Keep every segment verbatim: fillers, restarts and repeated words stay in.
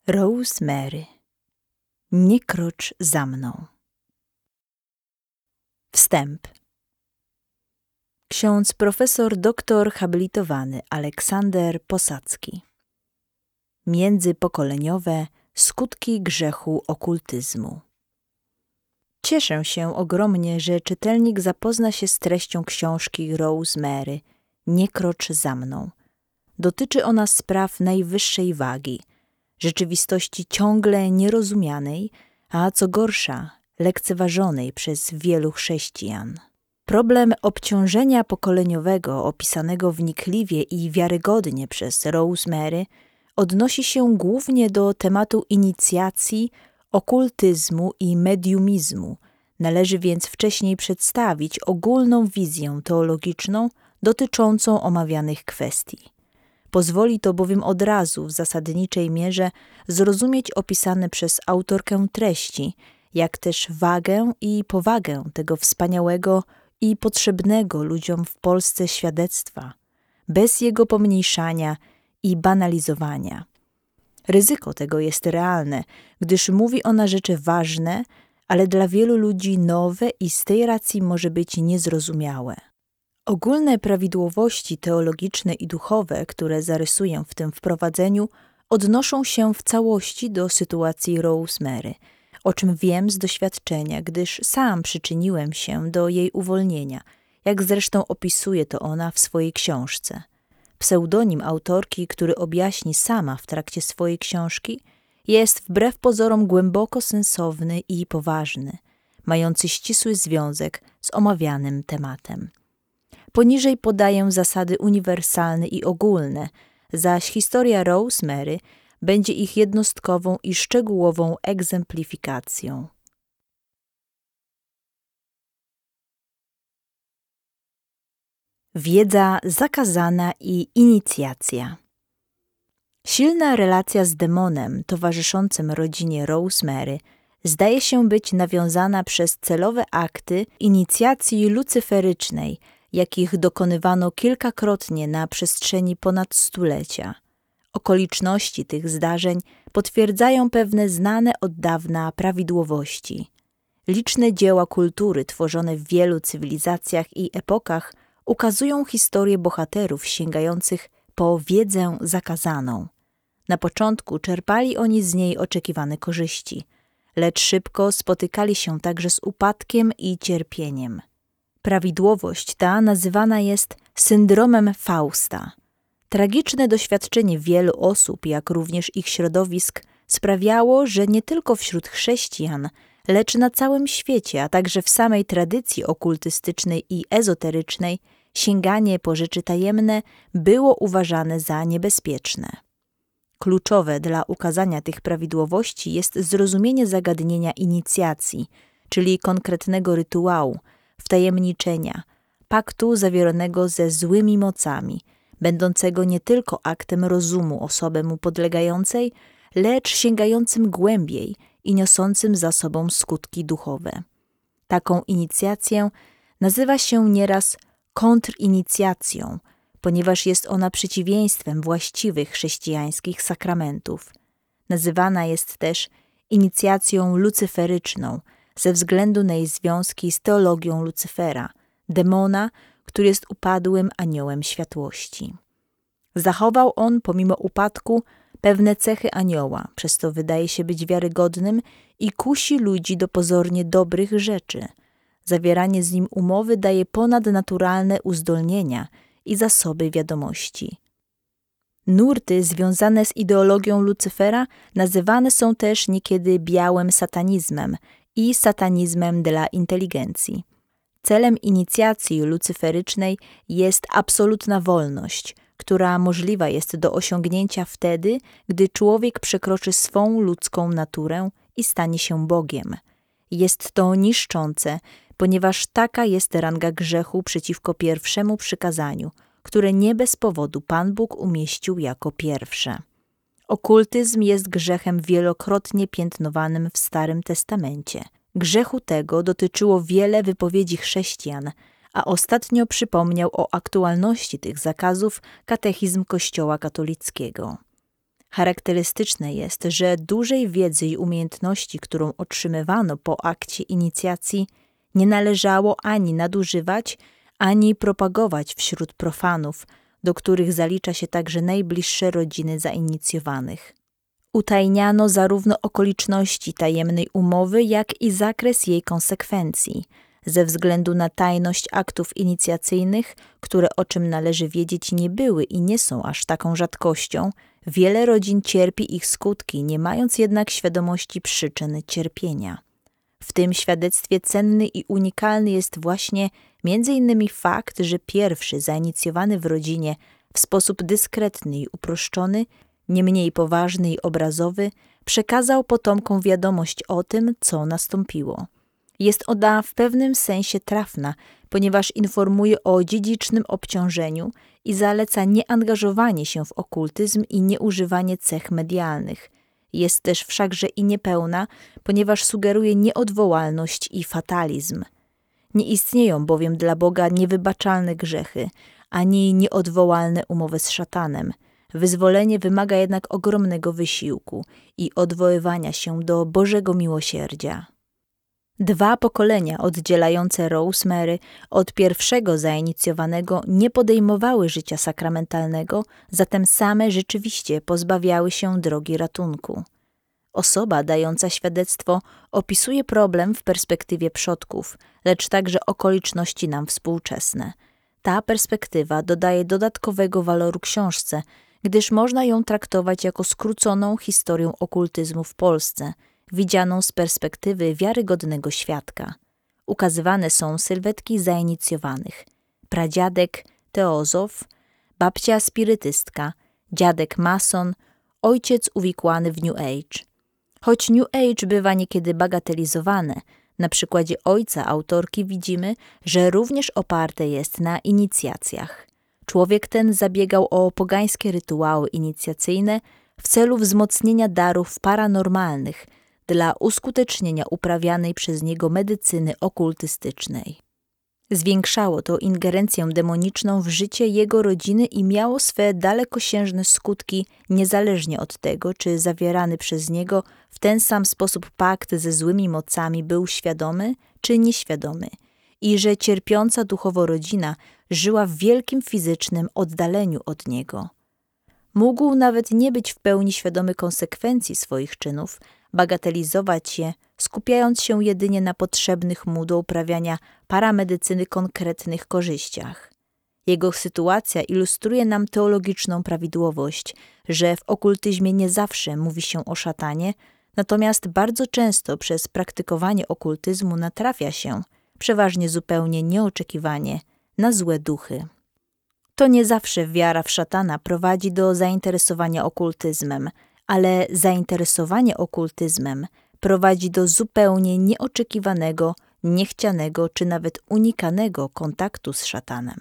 Rosemary. Nie krocz za mną. Wstęp. Ksiądz profesor doktor habilitowany Aleksander Posadzki. Międzypokoleniowe skutki grzechu okultyzmu. Cieszę się ogromnie, że czytelnik zapozna się z treścią książki Rosemary Nie krocz za mną. Dotyczy ona spraw najwyższej wagi, rzeczywistości ciągle nierozumianej, a co gorsza, lekceważonej przez wielu chrześcijan. Problem obciążenia pokoleniowego opisanego wnikliwie i wiarygodnie przez Rosemary odnosi się głównie do tematu inicjacji, okultyzmu i mediumizmu. Należy więc wcześniej przedstawić ogólną wizję teologiczną dotyczącą omawianych kwestii. Pozwoli to bowiem od razu w zasadniczej mierze zrozumieć opisane przez autorkę treści, jak też wagę i powagę tego wspaniałego i potrzebnego ludziom w Polsce świadectwa, bez jego pomniejszania i banalizowania. Ryzyko tego jest realne, gdyż mówi ona rzeczy ważne, ale dla wielu ludzi nowe i z tej racji może być niezrozumiałe. Ogólne prawidłowości teologiczne i duchowe, które zarysuję w tym wprowadzeniu, odnoszą się w całości do sytuacji Rosemary, o czym wiem z doświadczenia, gdyż sam przyczyniłem się do jej uwolnienia, jak zresztą opisuje to ona w swojej książce. Pseudonim autorki, który objaśni sama w trakcie swojej książki, jest wbrew pozorom głęboko sensowny i poważny, mający ścisły związek z omawianym tematem. Poniżej podaję zasady uniwersalne i ogólne, zaś historia Rosemary będzie ich jednostkową i szczegółową egzemplifikacją. Wiedza zakazana i inicjacja. Silna relacja z demonem towarzyszącym rodzinie Rosemary zdaje się być nawiązana przez celowe akty inicjacji lucyferycznej, jakich dokonywano kilkakrotnie na przestrzeni ponad stulecia. Okoliczności tych zdarzeń potwierdzają pewne znane od dawna prawidłowości. Liczne dzieła kultury tworzone w wielu cywilizacjach i epokach ukazują historię bohaterów sięgających po wiedzę zakazaną. Na początku czerpali oni z niej oczekiwane korzyści, lecz szybko spotykali się także z upadkiem i cierpieniem. Prawidłowość ta nazywana jest syndromem Fausta. Tragiczne doświadczenie wielu osób, jak również ich środowisk, sprawiało, że nie tylko wśród chrześcijan, lecz na całym świecie, a także w samej tradycji okultystycznej i ezoterycznej, sięganie po rzeczy tajemne było uważane za niebezpieczne. Kluczowe dla ukazania tych prawidłowości jest zrozumienie zagadnienia inicjacji, czyli konkretnego rytuału, wtajemniczenia, paktu zawieronego ze złymi mocami, będącego nie tylko aktem rozumu osoby mu podlegającej, lecz sięgającym głębiej i niosącym za sobą skutki duchowe. Taką inicjację nazywa się nieraz kontrinicjacją, ponieważ jest ona przeciwieństwem właściwych chrześcijańskich sakramentów. Nazywana jest też inicjacją lucyferyczną ze względu na jej związki z teologią Lucyfera, demona, który jest upadłym aniołem światłości. Zachował on pomimo upadku pewne cechy anioła, przez to wydaje się być wiarygodnym i kusi ludzi do pozornie dobrych rzeczy. Zawieranie z nim umowy daje ponadnaturalne uzdolnienia i zasoby wiadomości. Nurty związane z ideologią Lucyfera nazywane są też niekiedy białym satanizmem i satanizmem dla inteligencji. Celem inicjacji lucyferycznej jest absolutna wolność, która możliwa jest do osiągnięcia wtedy, gdy człowiek przekroczy swą ludzką naturę i stanie się Bogiem. Jest to niszczące, ponieważ taka jest ranga grzechu przeciwko pierwszemu przykazaniu, które nie bez powodu Pan Bóg umieścił jako pierwsze. Okultyzm jest grzechem wielokrotnie piętnowanym w Starym Testamencie. Grzechu tego dotyczyło wiele wypowiedzi chrześcijan, a ostatnio przypomniał o aktualności tych zakazów katechizm Kościoła katolickiego. Charakterystyczne jest, że dużej wiedzy i umiejętności, którą otrzymywano po akcie inicjacji, nie należało ani nadużywać, ani propagować wśród profanów, do których zalicza się także najbliższe rodziny zainicjowanych. Utajniano zarówno okoliczności tajemnej umowy, jak i zakres jej konsekwencji, ze względu na tajność aktów inicjacyjnych, które, o czym należy wiedzieć, nie były i nie są aż taką rzadkością. Wiele rodzin cierpi ich skutki, nie mając jednak świadomości przyczyn cierpienia. W tym świadectwie cenny i unikalny jest właśnie między innymi fakt, że pierwszy zainicjowany w rodzinie w sposób dyskretny i uproszczony, nie mniej poważny i obrazowy, przekazał potomkom wiadomość o tym, co nastąpiło. Jest ona w pewnym sensie trafna, ponieważ informuje o dziedzicznym obciążeniu i zaleca nieangażowanie się w okultyzm i nieużywanie cech medialnych. Jest też wszakże i niepełna, ponieważ sugeruje nieodwołalność i fatalizm. Nie istnieją bowiem dla Boga niewybaczalne grzechy, ani nieodwołalne umowy z szatanem. Wyzwolenie wymaga jednak ogromnego wysiłku i odwoływania się do Bożego miłosierdzia. Dwa pokolenia oddzielające Rosemary od pierwszego zainicjowanego nie podejmowały życia sakramentalnego, zatem same rzeczywiście pozbawiały się drogi ratunku. Osoba dająca świadectwo opisuje problem w perspektywie przodków, lecz także okoliczności nam współczesne. Ta perspektywa dodaje dodatkowego waloru książce, gdyż można ją traktować jako skróconą historię okultyzmu w Polsce, widzianą z perspektywy wiarygodnego świadka. Ukazywane są sylwetki zainicjowanych. Pradziadek teozof, babcia spirytystka, dziadek mason, ojciec uwikłany w New Age. Choć New Age bywa niekiedy bagatelizowane, na przykładzie ojca autorki widzimy, że również oparte jest na inicjacjach. Człowiek ten zabiegał o pogańskie rytuały inicjacyjne w celu wzmocnienia darów paranormalnych dla uskutecznienia uprawianej przez niego medycyny okultystycznej. Zwiększało to ingerencję demoniczną w życie jego rodziny i miało swe dalekosiężne skutki niezależnie od tego, czy zawierany przez niego w ten sam sposób pakt ze złymi mocami był świadomy czy nieświadomy i że cierpiąca duchowo rodzina żyła w wielkim fizycznym oddaleniu od niego. Mógł nawet nie być w pełni świadomy konsekwencji swoich czynów, bagatelizować je, skupiając się jedynie na potrzebnych mu do uprawiania paramedycyny konkretnych korzyściach. Jego sytuacja ilustruje nam teologiczną prawidłowość, że w okultyzmie nie zawsze mówi się o szatanie, natomiast bardzo często przez praktykowanie okultyzmu natrafia się, przeważnie zupełnie nieoczekiwanie, na złe duchy. To nie zawsze wiara w szatana prowadzi do zainteresowania okultyzmem, ale zainteresowanie okultyzmem prowadzi do zupełnie nieoczekiwanego, niechcianego czy nawet unikanego kontaktu z szatanem.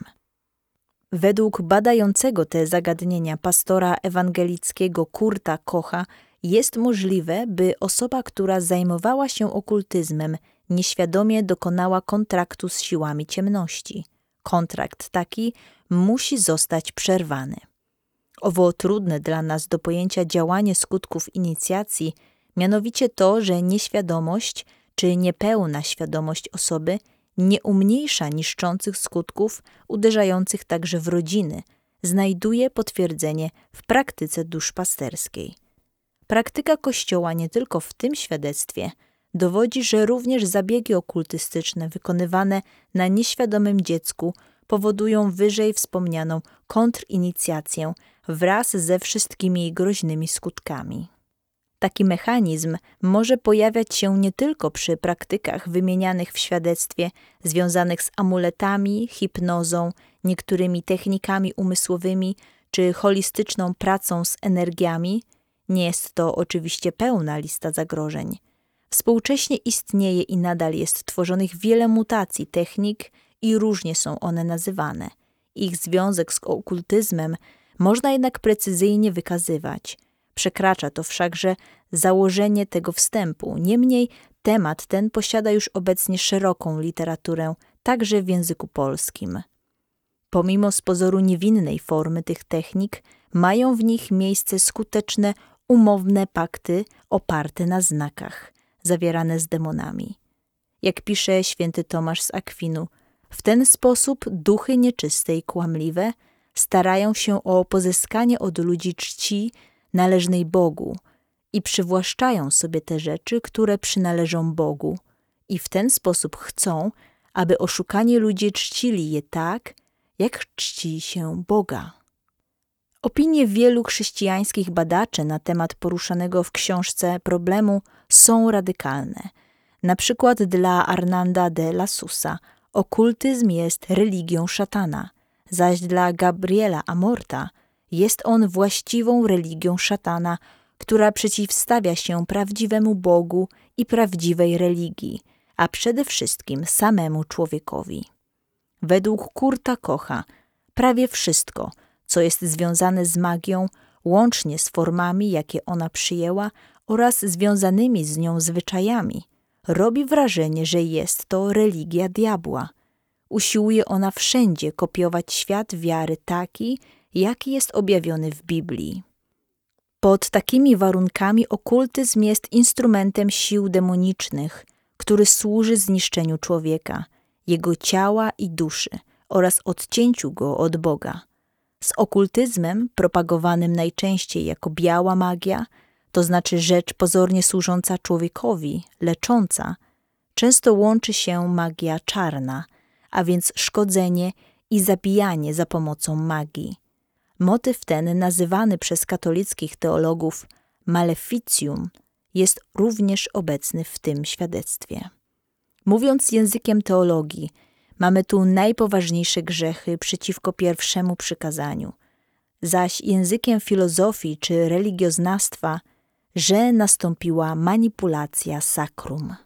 Według badającego te zagadnienia pastora ewangelickiego Kurta Kocha jest możliwe, by osoba, która zajmowała się okultyzmem, nieświadomie dokonała kontraktu z siłami ciemności. Kontrakt taki musi zostać przerwany. Owo trudne dla nas do pojęcia działanie skutków inicjacji, mianowicie to, że nieświadomość czy niepełna świadomość osoby nie umniejsza niszczących skutków uderzających także w rodziny, znajduje potwierdzenie w praktyce duszpasterskiej. Praktyka Kościoła nie tylko w tym świadectwie dowodzi, że również zabiegi okultystyczne wykonywane na nieświadomym dziecku powodują wyżej wspomnianą kontrinicjację wraz ze wszystkimi jej groźnymi skutkami. Taki mechanizm może pojawiać się nie tylko przy praktykach wymienianych w świadectwie związanych z amuletami, hipnozą, niektórymi technikami umysłowymi czy holistyczną pracą z energiami. Nie jest to oczywiście pełna lista zagrożeń. Współcześnie istnieje i nadal jest tworzonych wiele mutacji technik i różnie są one nazywane. Ich związek z okultyzmem można jednak precyzyjnie wykazywać. Przekracza to wszakże założenie tego wstępu. Niemniej temat ten posiada już obecnie szeroką literaturę, także w języku polskim. Pomimo z pozoru niewinnej formy tych technik, mają w nich miejsce skuteczne, umowne pakty oparte na znakach, zawierane z demonami. Jak pisze święty Tomasz z Akwinu, w ten sposób duchy nieczyste i kłamliwe starają się o pozyskanie od ludzi czci należnej Bogu i przywłaszczają sobie te rzeczy, które przynależą Bogu, i w ten sposób chcą, aby oszukani ludzie czcili je tak, jak czci się Boga. Opinie wielu chrześcijańskich badaczy na temat poruszanego w książce problemu są radykalne. Na przykład dla Arnanda de la Susa okultyzm jest religią szatana, zaś dla Gabriela Amorta jest on właściwą religią szatana, która przeciwstawia się prawdziwemu Bogu i prawdziwej religii, a przede wszystkim samemu człowiekowi. Według Kurta Kocha prawie wszystko, co jest związane z magią, łącznie z formami, jakie ona przyjęła, oraz związanymi z nią zwyczajami, robi wrażenie, że jest to religia diabła. Usiłuje ona wszędzie kopiować świat wiary taki, jaki jest objawiony w Biblii. Pod takimi warunkami okultyzm jest instrumentem sił demonicznych, który służy zniszczeniu człowieka, jego ciała i duszy oraz odcięciu go od Boga. Z okultyzmem, propagowanym najczęściej jako biała magia, to znaczy rzecz pozornie służąca człowiekowi, lecząca, często łączy się magia czarna, a więc szkodzenie i zabijanie za pomocą magii. Motyw ten, nazywany przez katolickich teologów maleficium, jest również obecny w tym świadectwie. Mówiąc językiem teologii, mamy tu najpoważniejsze grzechy przeciwko pierwszemu przykazaniu, zaś językiem filozofii czy religioznawstwa, że nastąpiła manipulacja sakrum.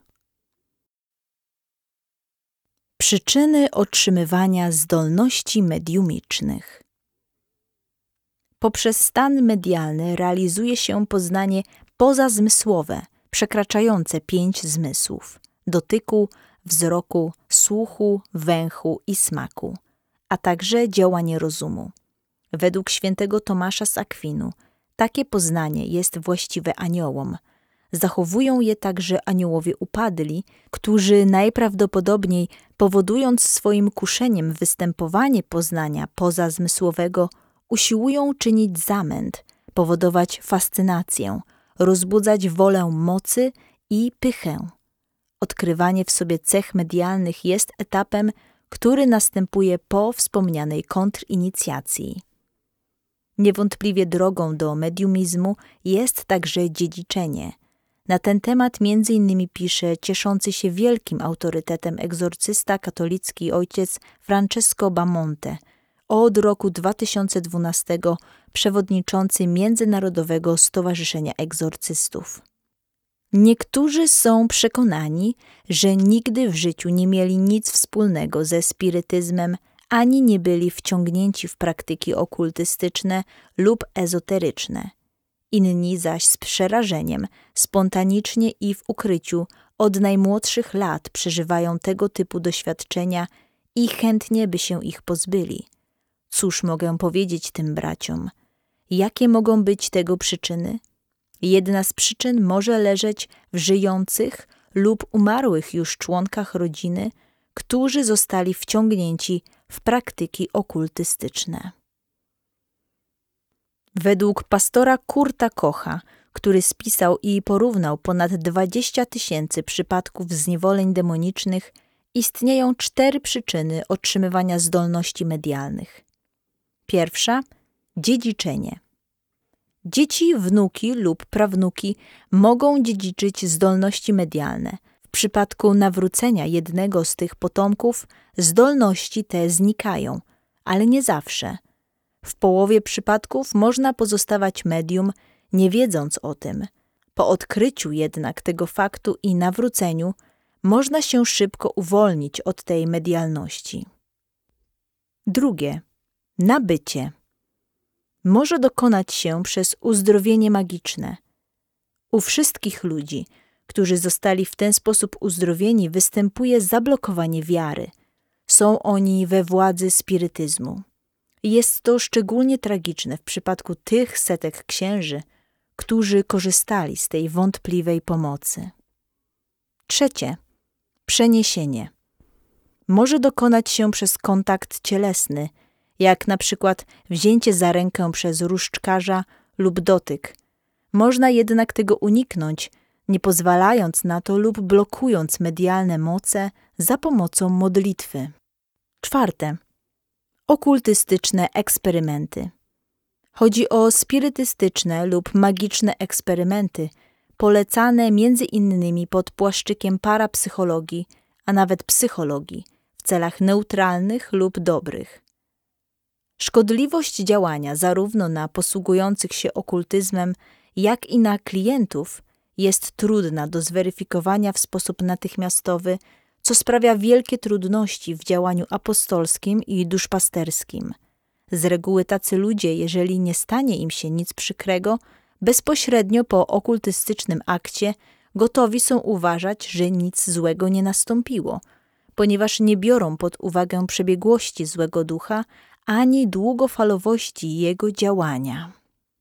Przyczyny otrzymywania zdolności mediumicznych. Poprzez stan medialny realizuje się poznanie pozazmysłowe, przekraczające pięć zmysłów: dotyku, wzroku, słuchu, węchu i smaku, a także działanie rozumu. Według świętego Tomasza z Akwinu takie poznanie jest właściwe aniołom. Zachowują je także aniołowie upadli, którzy najprawdopodobniej, powodując swoim kuszeniem występowanie poznania pozazmysłowego, usiłują czynić zamęt, powodować fascynację, rozbudzać wolę mocy i pychę. Odkrywanie w sobie cech medialnych jest etapem, który następuje po wspomnianej kontrinicjacji. Niewątpliwie drogą do mediumizmu jest także dziedziczenie. Na ten temat między innymi pisze cieszący się wielkim autorytetem egzorcysta katolicki ojciec Francesco Bamonte, od roku dwa tysiące dwunastego przewodniczący Międzynarodowego Stowarzyszenia Egzorcystów. Niektórzy są przekonani, że nigdy w życiu nie mieli nic wspólnego ze spirytyzmem, ani nie byli wciągnięci w praktyki okultystyczne lub ezoteryczne. Inni zaś z przerażeniem, spontanicznie i w ukryciu od najmłodszych lat przeżywają tego typu doświadczenia i chętnie by się ich pozbyli. Cóż mogę powiedzieć tym braciom? Jakie mogą być tego przyczyny? Jedna z przyczyn może leżeć w żyjących lub umarłych już członkach rodziny, którzy zostali wciągnięci w praktyki okultystyczne. Według pastora Kurta Kocha, który spisał i porównał ponad dwadzieścia tysięcy przypadków zniewoleń demonicznych, istnieją cztery przyczyny otrzymywania zdolności medialnych. Pierwsza – dziedziczenie. Dzieci, wnuki lub prawnuki mogą dziedziczyć zdolności medialne. W przypadku nawrócenia jednego z tych potomków zdolności te znikają, ale nie zawsze. W połowie przypadków można pozostawać medium, nie wiedząc o tym. Po odkryciu jednak tego faktu i nawróceniu można się szybko uwolnić od tej medialności. Drugie. Nabycie. Może dokonać się przez uzdrowienie magiczne. U wszystkich ludzi, którzy zostali w ten sposób uzdrowieni, występuje zablokowanie wiary. są oni we władzy spirytyzmu. Jest to szczególnie tragiczne w przypadku tych setek księży, którzy korzystali z tej wątpliwej pomocy. Trzecie. Przeniesienie. Może dokonać się przez kontakt cielesny, jak na przykład wzięcie za rękę przez różdżkarza lub dotyk. Można jednak tego uniknąć, nie pozwalając na to lub blokując medialne moce za pomocą modlitwy. Czwarte. Okultystyczne eksperymenty. Chodzi o spirytystyczne lub magiczne eksperymenty, polecane między innymi pod płaszczykiem parapsychologii, a nawet psychologii, w celach neutralnych lub dobrych. Szkodliwość działania zarówno na posługujących się okultyzmem, jak i na klientów jest trudna do zweryfikowania w sposób natychmiastowy, co sprawia wielkie trudności w działaniu apostolskim i duszpasterskim. Z reguły tacy ludzie, jeżeli nie stanie im się nic przykrego, bezpośrednio po okultystycznym akcie gotowi są uważać, że nic złego nie nastąpiło, ponieważ nie biorą pod uwagę przebiegłości złego ducha ani długofalowości jego działania.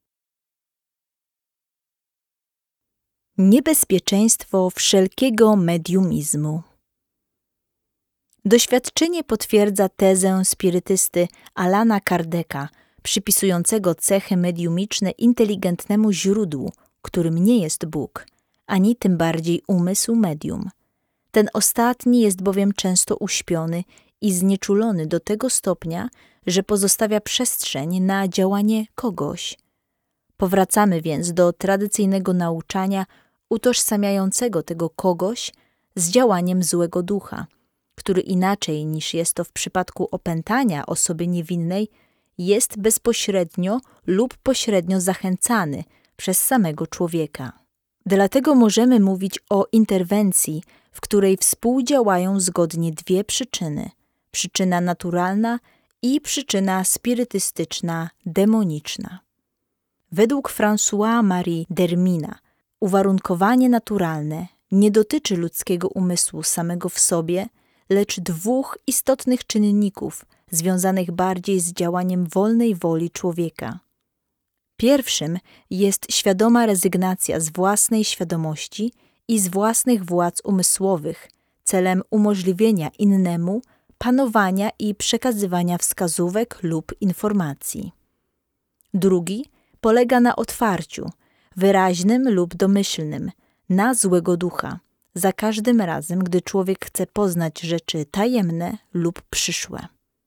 Niebezpieczeństwo wszelkiego mediumizmu. Doświadczenie potwierdza tezę spirytysty Alana Kardeka, przypisującego cechy mediumiczne inteligentnemu źródłu, którym nie jest Bóg, ani tym bardziej umysł medium. Ten ostatni jest bowiem często uśpiony i znieczulony do tego stopnia, że pozostawia przestrzeń na działanie kogoś. Powracamy więc do tradycyjnego nauczania utożsamiającego tego kogoś z działaniem złego ducha, który inaczej niż jest to w przypadku opętania osoby niewinnej, jest bezpośrednio lub pośrednio zachęcany przez samego człowieka. Dlatego możemy mówić o interwencji, w której współdziałają zgodnie dwie przyczyny: przyczyna naturalna i przyczyna spirytystyczna, demoniczna. Według François-Marie d'Hermina uwarunkowanie naturalne nie dotyczy ludzkiego umysłu samego w sobie, lecz dwóch istotnych czynników związanych bardziej z działaniem wolnej woli człowieka. Pierwszym jest świadoma rezygnacja z własnej świadomości i z własnych władz umysłowych celem umożliwienia innemu panowania i przekazywania wskazówek lub informacji. Drugi polega na otwarciu, wyraźnym lub domyślnym, na złego ducha, za każdym razem, gdy człowiek chce poznać rzeczy tajemne lub przyszłe.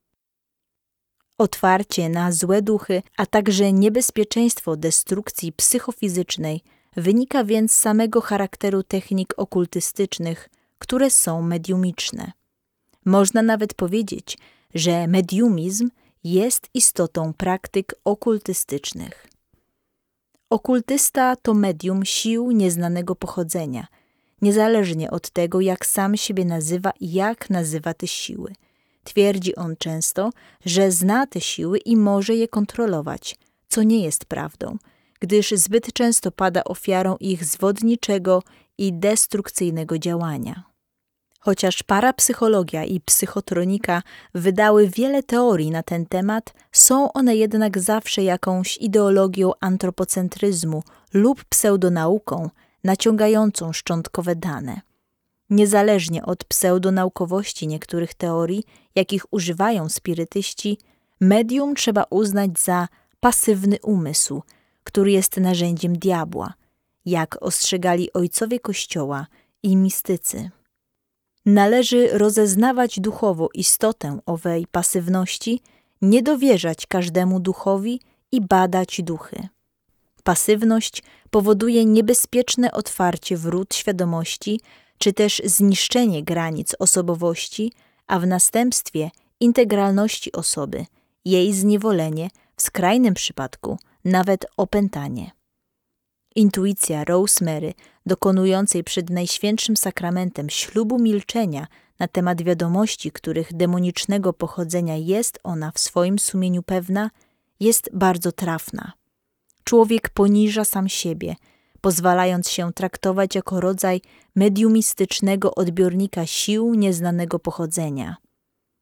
Otwarcie na złe duchy, a także niebezpieczeństwo destrukcji psychofizycznej wynika więc z samego charakteru technik okultystycznych, które są mediumiczne. Można nawet powiedzieć, że mediumizm jest istotą praktyk okultystycznych. Okultysta to medium sił nieznanego pochodzenia, niezależnie od tego, jak sam siebie nazywa i jak nazywa te siły. Twierdzi on często, że zna te siły i może je kontrolować, co nie jest prawdą, gdyż zbyt często pada ofiarą ich zwodniczego i destrukcyjnego działania. Chociaż parapsychologia i psychotronika wydały wiele teorii na ten temat, są one jednak zawsze jakąś ideologią antropocentryzmu lub pseudonauką naciągającą szczątkowe dane. Niezależnie od pseudonaukowości niektórych teorii, jakich używają spirytyści, medium trzeba uznać za pasywny umysł, który jest narzędziem diabła, jak ostrzegali ojcowie Kościoła i mistycy. Należy rozeznawać duchowo istotę owej pasywności, nie dowierzać każdemu duchowi i badać duchy. Pasywność powoduje niebezpieczne otwarcie wrót świadomości, czy też zniszczenie granic osobowości, a w następstwie integralności osoby, jej zniewolenie, w skrajnym przypadku nawet opętanie. Intuicja Rosemary, dokonującej przed Najświętszym Sakramentem ślubu milczenia na temat wiadomości, których demonicznego pochodzenia jest ona w swoim sumieniu pewna, jest bardzo trafna. Człowiek poniża sam siebie, pozwalając się traktować jako rodzaj mediumistycznego odbiornika sił nieznanego pochodzenia.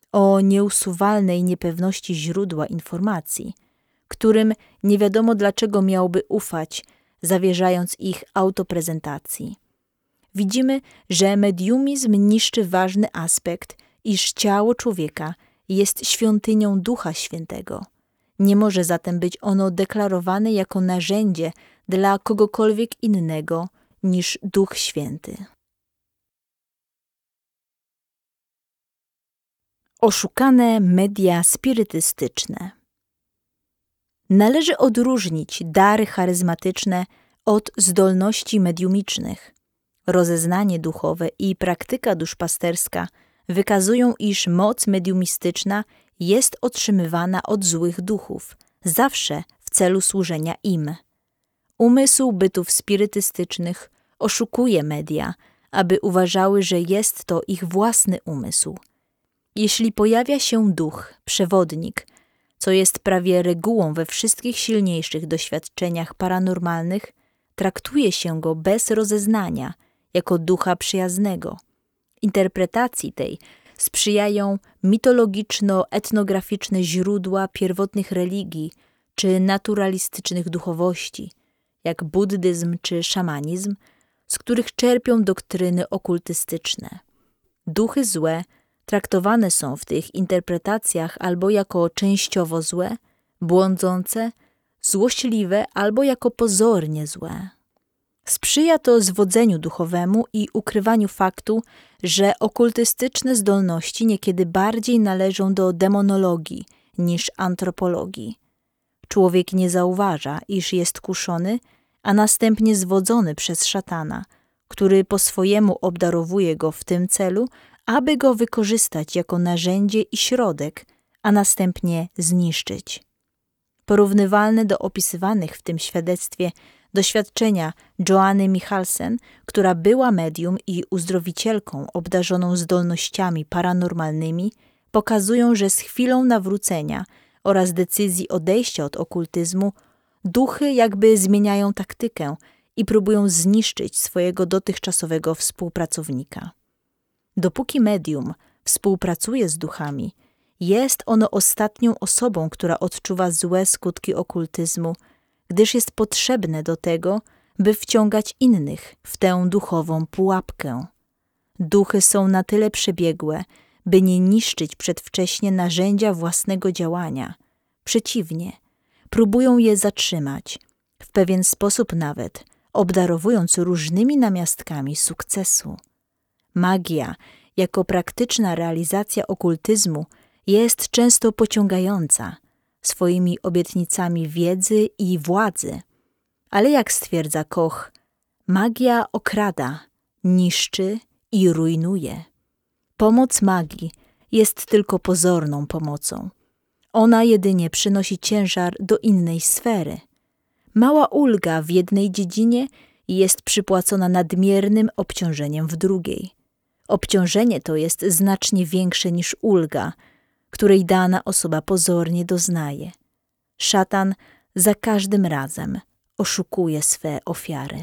o nieusuwalnej niepewności źródła informacji, którym nie wiadomo dlaczego miałby ufać, zawierzając ich autoprezentacji. Widzimy, że mediumizm niszczy ważny aspekt, iż ciało człowieka jest świątynią Ducha Świętego. Nie może zatem być ono deklarowane jako narzędzie dla kogokolwiek innego niż Duch Święty. Oszukane media spirytystyczne. Należy odróżnić dary charyzmatyczne od zdolności mediumicznych. Rozeznanie duchowe i praktyka duszpasterska wykazują, iż moc mediumistyczna jest otrzymywana od złych duchów, zawsze w celu służenia im. Umysł bytów spirytystycznych oszukuje media, aby uważały, że jest to ich własny umysł. Jeśli pojawia się duch, przewodnik, co jest prawie regułą we wszystkich silniejszych doświadczeniach paranormalnych, traktuje się go bez rozeznania, jako ducha przyjaznego. Interpretacji tej sprzyjają mitologiczno-etnograficzne źródła pierwotnych religii czy naturalistycznych duchowości, jak buddyzm czy szamanizm, z których czerpią doktryny okultystyczne. Duchy złe traktowane są w tych interpretacjach albo jako częściowo złe, błądzące, złośliwe albo jako pozornie złe. Sprzyja to zwodzeniu duchowemu i ukrywaniu faktu, że okultystyczne zdolności niekiedy bardziej należą do demonologii niż antropologii. Człowiek nie zauważa, iż jest kuszony, a następnie zwodzony przez szatana, który po swojemu obdarowuje go w tym celu, aby go wykorzystać jako narzędzie i środek, a następnie zniszczyć. Porównywalne do opisywanych w tym świadectwie doświadczenia Joanny Michalsen, która była medium i uzdrowicielką obdarzoną zdolnościami paranormalnymi, pokazują, że z chwilą nawrócenia oraz decyzji odejścia od okultyzmu duchy jakby zmieniają taktykę i próbują zniszczyć swojego dotychczasowego współpracownika. Dopóki medium współpracuje z duchami, jest ono ostatnią osobą, która odczuwa złe skutki okultyzmu, gdyż jest potrzebne do tego, by wciągać innych w tę duchową pułapkę. Duchy są na tyle przebiegłe, by nie niszczyć przedwcześnie narzędzia własnego działania. Przeciwnie, próbują je zatrzymać, w pewien sposób nawet obdarowując różnymi namiastkami sukcesu. Magia, jako praktyczna realizacja okultyzmu, jest często pociągająca swoimi obietnicami wiedzy i władzy. Ale jak stwierdza Koch, magia okrada, niszczy i rujnuje. Pomoc magii jest tylko pozorną pomocą. Ona jedynie przynosi ciężar do innej sfery. Mała ulga w jednej dziedzinie jest przypłacona nadmiernym obciążeniem w drugiej. Obciążenie to jest znacznie większe niż ulga, której dana osoba pozornie doznaje. Szatan za każdym razem oszukuje swe ofiary.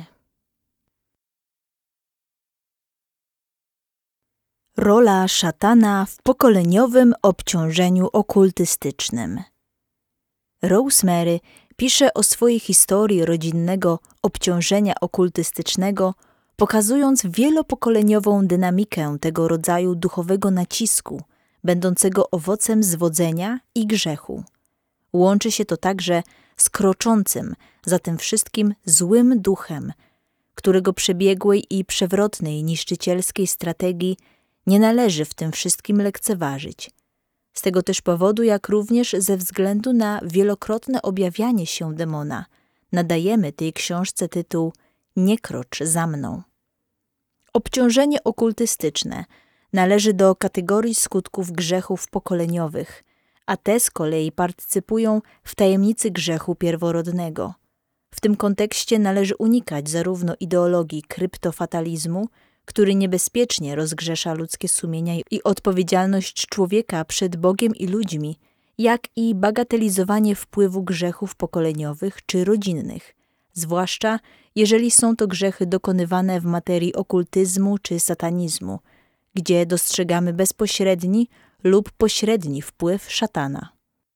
Rola szatana w pokoleniowym obciążeniu okultystycznym. Rosemary pisze o swojej historii rodzinnego obciążenia okultystycznego, pokazując wielopokoleniową dynamikę tego rodzaju duchowego nacisku, będącego owocem zwodzenia i grzechu. Łączy się to także z kroczącym za tym wszystkim złym duchem, którego przebiegłej i przewrotnej niszczycielskiej strategii nie należy w tym wszystkim lekceważyć. Z tego też powodu, jak również ze względu na wielokrotne objawianie się demona, nadajemy tej książce tytuł „Nie krocz za mną”. Obciążenie okultystyczne należy do kategorii skutków grzechów pokoleniowych, a te z kolei partycypują w tajemnicy grzechu pierworodnego. W tym kontekście należy unikać zarówno ideologii kryptofatalizmu, który niebezpiecznie rozgrzesza ludzkie sumienia i odpowiedzialność człowieka przed Bogiem i ludźmi, jak i bagatelizowanie wpływu grzechów pokoleniowych czy rodzinnych, zwłaszcza jeżeli są to grzechy dokonywane w materii okultyzmu czy satanizmu, gdzie dostrzegamy bezpośredni lub pośredni wpływ szatana.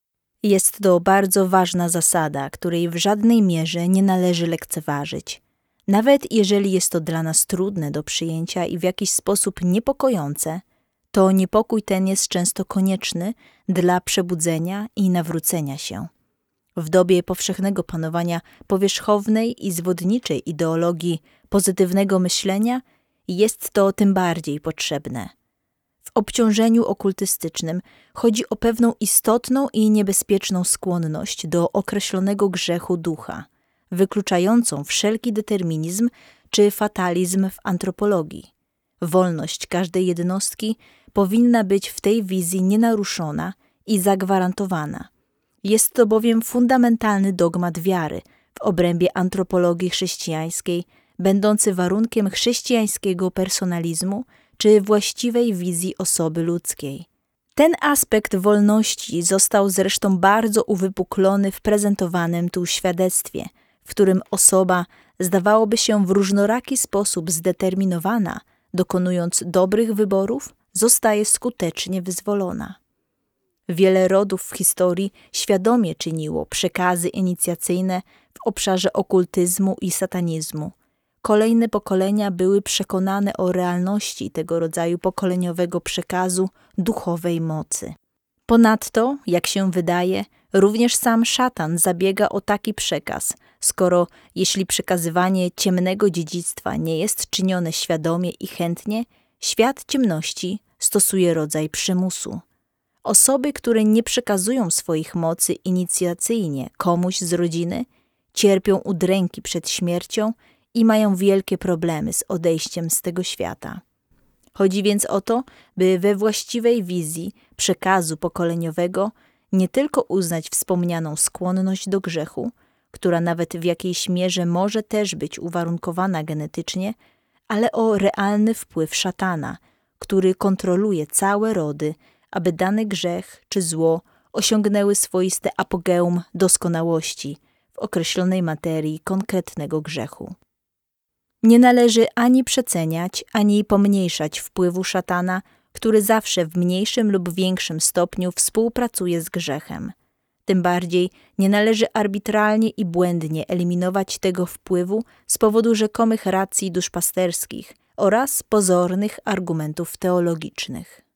Jest to bardzo ważna zasada, której w żadnej mierze nie należy lekceważyć. Nawet jeżeli jest to dla nas trudne do przyjęcia i w jakiś sposób niepokojące, to niepokój ten jest często konieczny dla przebudzenia i nawrócenia się. W dobie powszechnego panowania powierzchownej i zwodniczej ideologii pozytywnego myślenia jest to tym bardziej potrzebne. W obciążeniu okultystycznym chodzi o pewną istotną i niebezpieczną skłonność do określonego grzechu ducha, wykluczającą wszelki determinizm czy fatalizm w antropologii. Wolność każdej jednostki powinna być w tej wizji nienaruszona i zagwarantowana. Jest to bowiem fundamentalny dogmat wiary w obrębie antropologii chrześcijańskiej, będący warunkiem chrześcijańskiego personalizmu czy właściwej wizji osoby ludzkiej. Ten aspekt wolności został zresztą bardzo uwypuklony w prezentowanym tu świadectwie, w którym osoba zdawałoby się w różnoraki sposób zdeterminowana, dokonując dobrych wyborów, zostaje skutecznie wyzwolona. Wiele rodów w historii świadomie czyniło przekazy inicjacyjne w obszarze okultyzmu i satanizmu. Kolejne pokolenia były przekonane o realności tego rodzaju pokoleniowego przekazu duchowej mocy. Ponadto, jak się wydaje, również sam szatan zabiega o taki przekaz, skoro jeśli przekazywanie ciemnego dziedzictwa nie jest czynione świadomie i chętnie, świat ciemności stosuje rodzaj przymusu. Osoby, które nie przekazują swoich mocy inicjacyjnie komuś z rodziny, cierpią udręki przed śmiercią i mają wielkie problemy z odejściem z tego świata. Chodzi więc o to, by we właściwej wizji przekazu pokoleniowego nie tylko uznać wspomnianą skłonność do grzechu, która nawet w jakiejś mierze może też być uwarunkowana genetycznie, ale o realny wpływ szatana, który kontroluje całe rody, aby dany grzech czy zło osiągnęły swoiste apogeum doskonałości w określonej materii konkretnego grzechu. Nie należy ani przeceniać, ani pomniejszać wpływu szatana, który zawsze w mniejszym lub większym stopniu współpracuje z grzechem. Tym bardziej nie należy arbitralnie i błędnie eliminować tego wpływu z powodu rzekomych racji duszpasterskich oraz pozornych argumentów teologicznych.